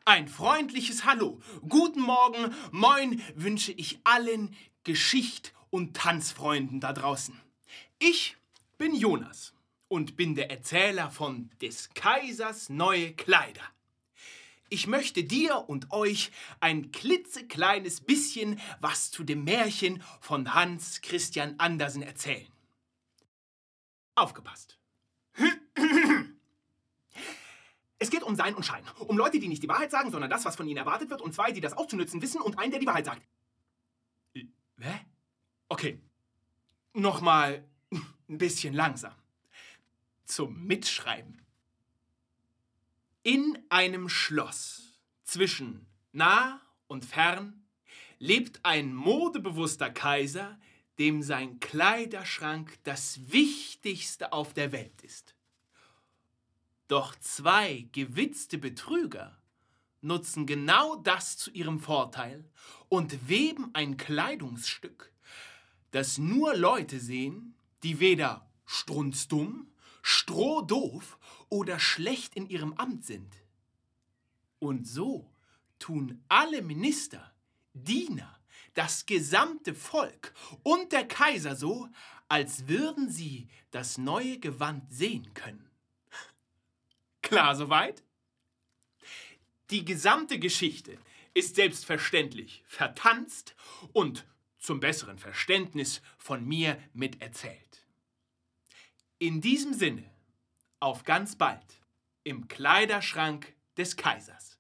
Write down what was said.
Ein freundliches Hallo, guten Morgen, moin wünsche ich allen Geschicht- und Tanzfreunden da draußen. Ich bin Jonas und bin der Erzähler von des Kaisers neue Kleider. Ich möchte dir und euch ein klitzekleines bisschen was zu dem Märchen von Hans Christian Andersen erzählen. Aufgepasst! Es geht um Sein und Schein. Um Leute, die nicht die Wahrheit sagen, sondern das, was von ihnen erwartet wird. Und zwei, die das auszunützen wissen. Und einen, der die Wahrheit sagt. Hä? Okay. Nochmal ein bisschen langsam. Zum Mitschreiben. In einem Schloss zwischen nah und fern lebt ein modebewusster Kaiser, dem sein Kleiderschrank das Wichtigste auf der Welt ist. Doch zwei gewitzte Betrüger nutzen genau das zu ihrem Vorteil und weben ein Kleidungsstück, das nur Leute sehen, die weder strunzdumm, strohdoof oder schlecht in ihrem Amt sind. Und so tun alle Minister, Diener, das gesamte Volk und der Kaiser so, als würden sie das neue Gewand sehen können. Klar soweit? Die gesamte Geschichte ist selbstverständlich vertanzt und zum besseren Verständnis von mir miterzählt. In diesem Sinne, auf ganz bald im Kleiderschrank des Kaisers.